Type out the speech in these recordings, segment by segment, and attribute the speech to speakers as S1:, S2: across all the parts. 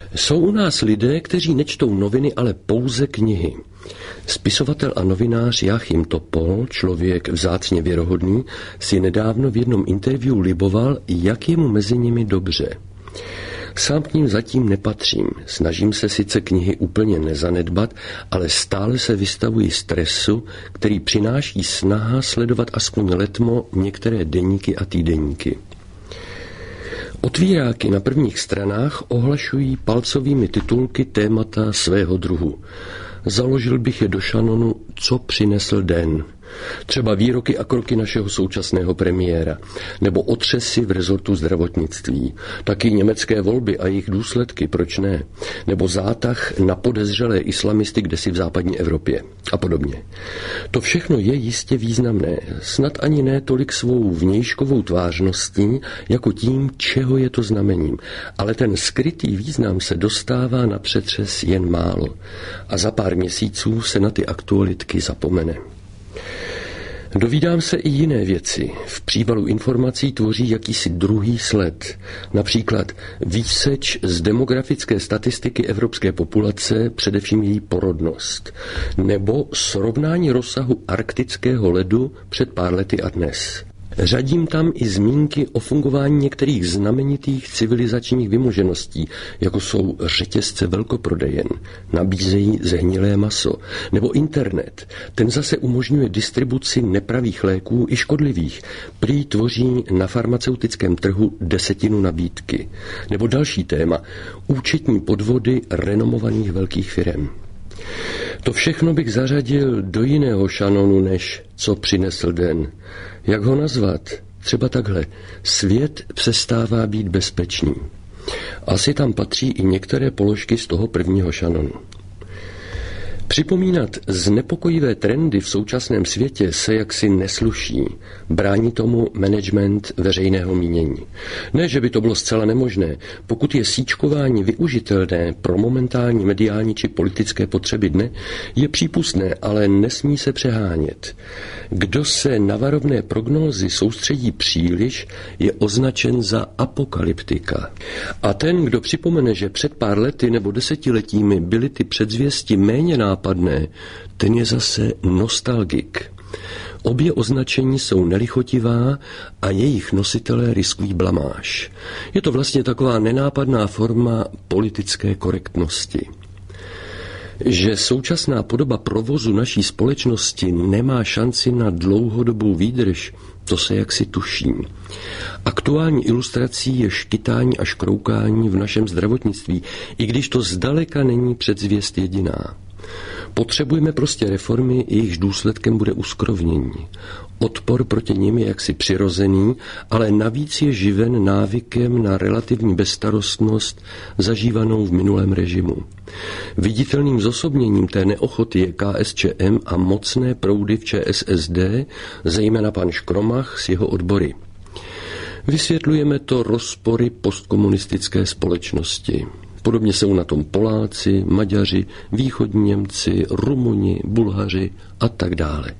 S1: Jsou u nás lidé, kteří nečtou noviny, ale pouze knihy. Spisovatel a novinář Jáchym Topol, člověk vzácně věrohodný, si nedávno v jednom interview liboval, jak je mu mezi nimi dobře. Sám k ním zatím nepatřím. Snažím se sice knihy úplně nezanedbat, ale stále se vystavuji stresu, který přináší snaha sledovat aspoň letmo některé deníky a týdeníky. Otvíráky na prvních stranách ohlašují palcovými titulky témata svého druhu. Založil bych je do šanonu, co přinesl den. Třeba výroky a kroky našeho současného premiéra, nebo otřesy v rezortu zdravotnictví, taky německé volby a jejich důsledky, proč ne, nebo zátah na podezřelé islamisty kdesi v západní Evropě a podobně. To všechno je jistě významné, snad ani ne tolik svou vnějškovou tvářností, jako tím, čeho je to znamením, ale ten skrytý význam se dostává na přetřes jen málo a za pár měsíců se na ty aktualitky zapomene. Dovídám se i jiné věci. V přívalu informací tvoří jakýsi druhý sled. Například výseč z demografické statistiky evropské populace, především její porodnost. Nebo srovnání rozsahu arktického ledu před pár lety a dnes. Řadím tam i zmínky o fungování některých znamenitých civilizačních vymožeností, jako jsou řetězce velkoprodejen, nabízejí zhnilé maso, nebo internet. Ten zase umožňuje distribuci nepravých léků i škodlivých. Prý tvoří na farmaceutickém trhu 1/10 nabídky. Nebo další téma, účetní podvody renomovaných velkých firem. To všechno bych zařadil do jiného šanonu, než co přinesl den. Jak ho nazvat? Třeba takhle. Svět přestává být bezpečný. Asi tam patří i některé položky z toho prvního šanonu. Připomínat znepokojivé trendy v současném světě se jaksi nesluší. Brání tomu management veřejného mínění. Ne, že by to bylo zcela nemožné. Pokud je síčkování využitelné pro momentální mediální či politické potřeby dne, je přípustné, ale nesmí se přehánět. Kdo se na varovné prognózy soustředí příliš, je označen za apokalyptika. A ten, kdo připomene, že před pár lety nebo desetiletími byly ty předzvěsti méně nápadné, ten je zase nostalgik. Obě označení jsou nelichotivá a jejich nositelé riskují blamáž. Je to vlastně taková nenápadná forma politické korektnosti. Že současná podoba provozu naší společnosti nemá šanci na dlouhodobou výdrž, to se jaksi tuší. Aktuální ilustrací je škytání a škroukání v našem zdravotnictví, i když to zdaleka není předzvěst jediná. Potřebujeme prostě reformy, jejichž důsledkem bude uskrovnění. Odpor proti nim je jaksi přirozený, ale navíc je živen návykem na relativní bezstarostnost zažívanou v minulém režimu. Viditelným zosobněním té neochoty je KSČM a mocné proudy v ČSSD, zejména pan Škromach s jeho odbory. Vysvětlujeme to rozpory postkomunistické společnosti. Podobně jsou na tom Poláci, Maďaři, východní Němci, Rumuni, Bulhaři a tak dále.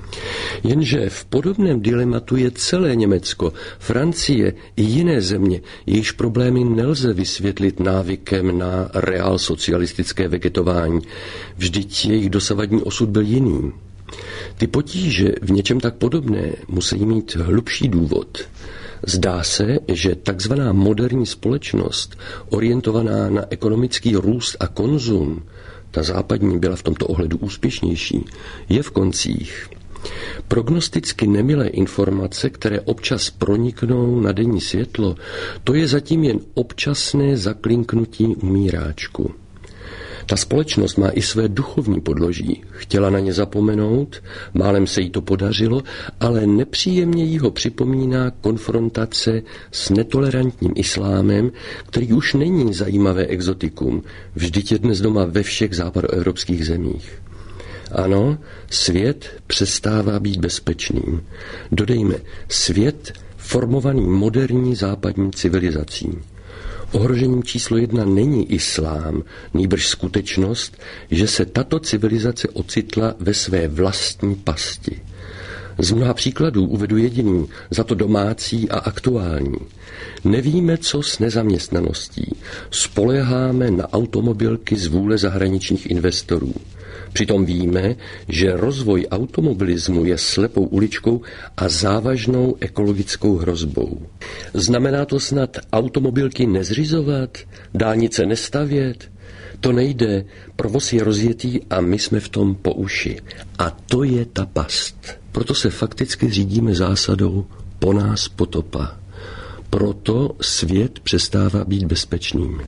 S1: Jenže v podobném dilematu je celé Německo, Francie i jiné země, jejichž problémy nelze vysvětlit návykem na reálsocialistické vegetování. Vždyť jejich dosavadní osud byl jiný. Ty potíže v něčem tak podobné musí mít hlubší důvod. Zdá se, že takzvaná moderní společnost, orientovaná na ekonomický růst a konzum, ta západní byla v tomto ohledu úspěšnější, je v koncích. Prognosticky nemilé informace, které občas proniknou na denní světlo, to je zatím jen občasné zaklinknutí umíráčku. Ta společnost má i své duchovní podloží. Chtěla na ně zapomenout, málem se jí to podařilo, ale nepříjemně jí ho připomíná konfrontace s netolerantním islámem, který už není zajímavé exotikum. Vždyť je dnes doma ve všech západoevropských zemích. Ano, svět přestává být bezpečným. Dodejme, svět formovaný moderní západní civilizací. Ohrožením číslo 1 není islám, nýbrž skutečnost, že se tato civilizace ocitla ve své vlastní pasti. Z mnoha příkladů uvedu jediný, za to domácí a aktuální. Nevíme, co s nezaměstnaností. Spoléháme na automobilky z vůle zahraničních investorů. Přitom víme, že rozvoj automobilismu je slepou uličkou a závažnou ekologickou hrozbou. Znamená to snad automobilky nezřizovat, dálnice nestavět? To nejde, provoz je rozjetý a my jsme v tom po uši. A to je ta past. Proto se fakticky řídíme zásadou po nás potopa. Proto svět přestává být bezpečným.